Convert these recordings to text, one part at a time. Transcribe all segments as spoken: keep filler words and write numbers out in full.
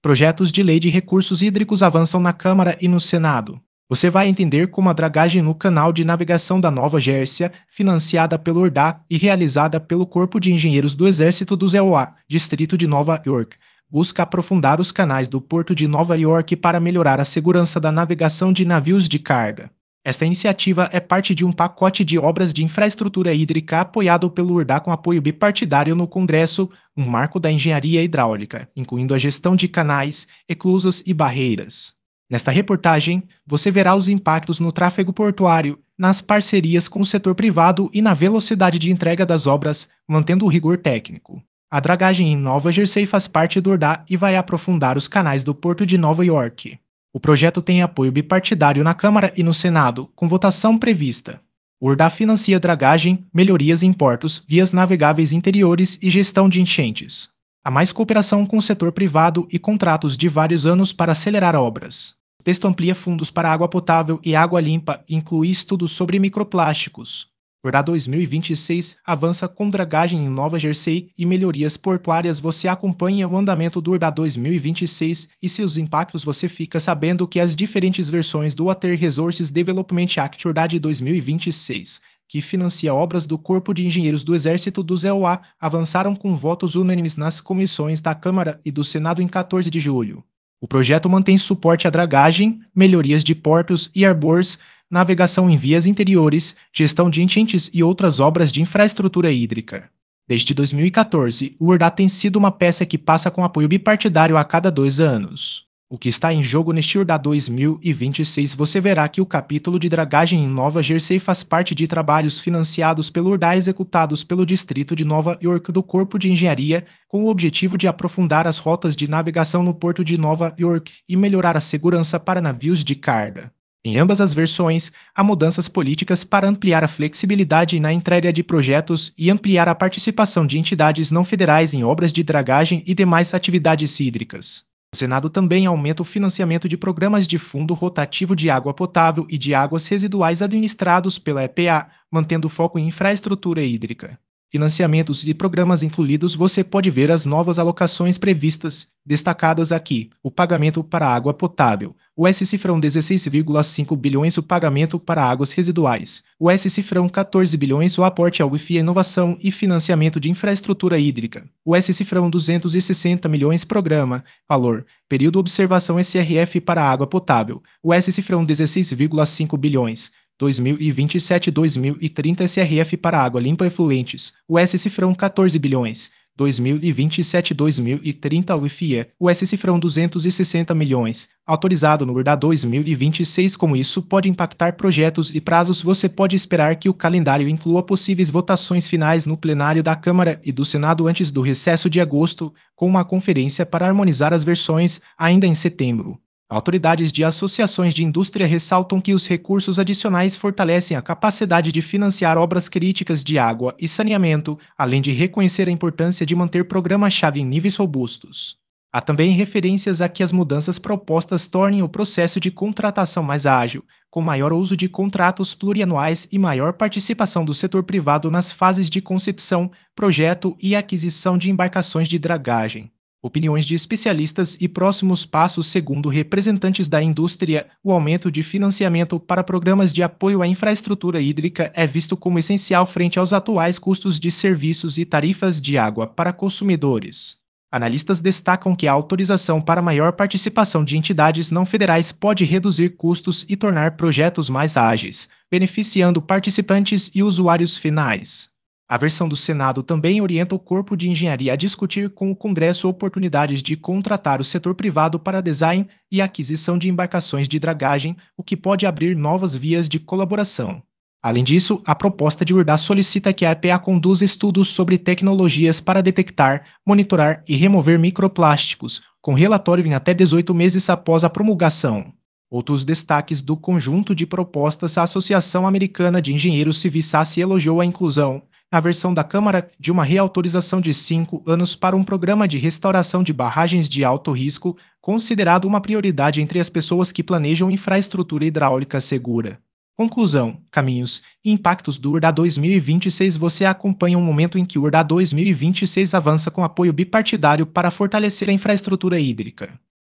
Projetos de lei de recursos hídricos avançam na Câmara e no Senado. Você vai entender como a dragagem no canal de navegação da Nova Jersey, financiada pelo Urdá e realizada pelo Corpo de Engenheiros do Exército do E U A, Distrito de Nova York, busca aprofundar os canais do Porto de Nova York para melhorar a segurança da navegação de navios de carga. Esta iniciativa é parte de um pacote de obras de infraestrutura hídrica apoiado pelo Urdá com apoio bipartidário no Congresso, um marco da engenharia hidráulica, incluindo a gestão de canais, eclusas e barreiras. Nesta reportagem, você verá os impactos no tráfego portuário, nas parcerias com o setor privado e na velocidade de entrega das obras, mantendo o rigor técnico. A dragagem em Nova Jersey faz parte do Urdá e vai aprofundar os canais do Porto de Nova York. O projeto tem apoio bipartidário na Câmara e no Senado, com votação prevista. O Urdá financia dragagem, melhorias em portos, vias navegáveis interiores e gestão de enchentes. Há mais cooperação com o setor privado e contratos de vários anos para acelerar obras. O texto amplia fundos para água potável e água limpa e inclui estudos sobre microplásticos. O Urdá dois mil e vinte e seis avança com dragagem em Nova Jersey e melhorias portuárias. Você acompanha o andamento do Urdá dois mil e vinte e seis e seus impactos. Você fica sabendo que as diferentes versões do Water Resources Development Act Urdá de dois mil e vinte e seis, que financia obras do Corpo de Engenheiros do Exército do E U A, avançaram com votos unânimes nas comissões da Câmara e do Senado em quatorze de julho. O projeto mantém suporte à dragagem, melhorias de portos e arbores, navegação em vias interiores, gestão de enchentes e outras obras de infraestrutura hídrica. Desde dois mil e quatorze, o Urdá tem sido uma peça que passa com apoio bipartidário a cada dois anos. O que está em jogo neste Urdá dois mil e vinte e seis, você verá que o capítulo de dragagem em Nova Jersey faz parte de trabalhos financiados pelo Urdá executados pelo Distrito de Nova York do Corpo de Engenharia, com o objetivo de aprofundar as rotas de navegação no Porto de Nova York e melhorar a segurança para navios de carga. Em ambas as versões, há mudanças políticas para ampliar a flexibilidade na entrega de projetos e ampliar a participação de entidades não federais em obras de dragagem e demais atividades hídricas. O Senado também aumenta o financiamento de programas de fundo rotativo de água potável e de águas residuais administrados pela E P A, mantendo foco em infraestrutura hídrica. Financiamentos e programas incluídos. Você pode ver as novas alocações previstas, destacadas aqui: o pagamento para água potável, o S-cifrão dezesseis vírgula cinco bilhões, o pagamento para águas residuais, o S-cifrão quatorze bilhões, o aporte ao Wi-Fi, inovação e financiamento de infraestrutura hídrica, o S-cifrão duzentos e sessenta milhões, programa, valor, período observação S R F para água potável, o S-cifrão dezesseis vírgula cinco bilhões, dois mil e vinte e sete a dois mil e trinta S R F para água limpa e efluentes, o S-cifrão quatorze bilhões, dois mil e vinte e sete a dois mil e trinta Wi-Fi, o S-cifrão duzentos e sessenta milhões, autorizado no Urdá dois mil e vinte e seis. Como isso pode impactar projetos e prazos? Você pode esperar que o calendário inclua possíveis votações finais no plenário da Câmara e do Senado antes do recesso de agosto, com uma conferência para harmonizar as versões ainda em setembro. Autoridades de associações de indústria ressaltam que os recursos adicionais fortalecem a capacidade de financiar obras críticas de água e saneamento, além de reconhecer a importância de manter programas-chave em níveis robustos. Há também referências a que as mudanças propostas tornem o processo de contratação mais ágil, com maior uso de contratos plurianuais e maior participação do setor privado nas fases de concepção, projeto e aquisição de embarcações de dragagem. Opiniões de especialistas e próximos passos. Segundo representantes da indústria, o aumento de financiamento para programas de apoio à infraestrutura hídrica é visto como essencial frente aos atuais custos de serviços e tarifas de água para consumidores. Analistas destacam que a autorização para maior participação de entidades não federais pode reduzir custos e tornar projetos mais ágeis, beneficiando participantes e usuários finais. A versão do Senado também orienta o Corpo de Engenharia a discutir com o Congresso oportunidades de contratar o setor privado para design e aquisição de embarcações de dragagem, o que pode abrir novas vias de colaboração. Além disso, a proposta de Urdá solicita que a E P A conduza estudos sobre tecnologias para detectar, monitorar e remover microplásticos, com relatório em até dezoito meses após a promulgação. Outros destaques do conjunto de propostas. A Associação Americana de Engenheiros Civis A S E elogiou a inclusão, na versão da Câmara, de uma reautorização de cinco anos para um programa de restauração de barragens de alto risco, considerado uma prioridade entre as pessoas que planejam infraestrutura hidráulica segura. Conclusão, caminhos e impactos do Urdá dois mil e vinte e seis. Você acompanha um momento em que o Urdá dois mil e vinte e seis avança com apoio bipartidário para fortalecer a infraestrutura hídrica.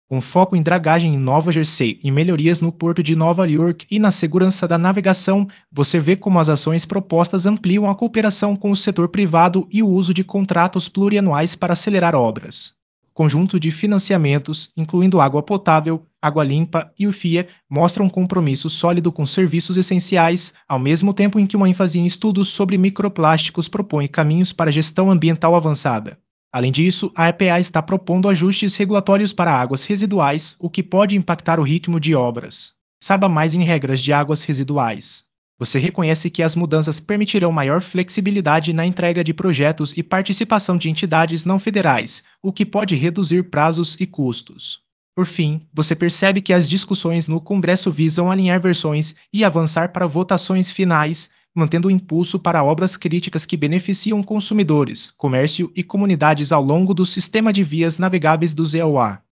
Com foco em dragagem em Nova Jersey e melhorias no porto de Nova York e na segurança da navegação, você vê como as ações propostas ampliam a cooperação com o setor privado e o uso de contratos plurianuais para acelerar obras. Conjunto de financiamentos, incluindo água potável, água limpa e o F I A, mostra um compromisso sólido com serviços essenciais, ao mesmo tempo em que uma ênfase em estudos sobre microplásticos propõe caminhos para gestão ambiental avançada. Além disso, a E P A está propondo ajustes regulatórios para águas residuais, o que pode impactar o ritmo de obras. Saiba mais em regras de águas residuais. Você reconhece que as mudanças permitirão maior flexibilidade na entrega de projetos e participação de entidades não federais, o que pode reduzir prazos e custos. Por fim, você percebe que as discussões no Congresso visam alinhar versões e avançar para votações finais, mantendo o impulso para obras críticas que beneficiam consumidores, comércio e comunidades ao longo do sistema de vias navegáveis do Z E O A.